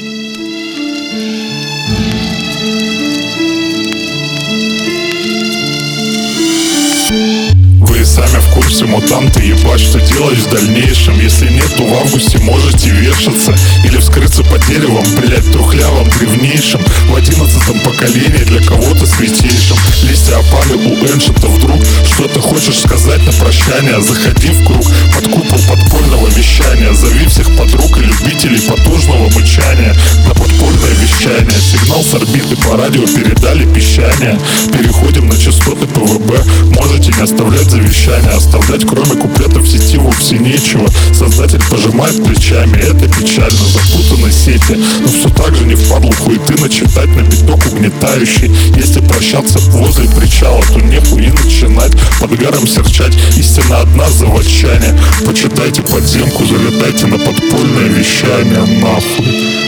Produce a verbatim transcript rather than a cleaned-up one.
Вы сами в курсе, мутанты, ебать, что делать в дальнейшем? Если нет, то в августе можете вешаться или вскрыться под деревом, блять, трухлявым, древнейшим, в одиннадцатом поколении, для кого-то святейшим. Листья опали у эншента, вдруг что ты хочешь сказать на прощание? Заходи в круг под купол подпольного вещания, зови всех подруг и любителей потужного мычания на подпольное вещание. Сигнал с орбиты по радио передали пищание. Переходим на частоты пэ вэ бэ. Можете не оставлять завещание, оставлять кроме куплетов в сети вовсе нечего. Создатель пожимает плечами, это печально, запутаны сети, но все так же не впадло хуеты начитать на биток угнетающий. Если прощаться возле причала, то нехуй и начинать под гаром серчать. Истина одна, заводчане. Почитайте подземку, залетайте на подпольное вещание, нахуй.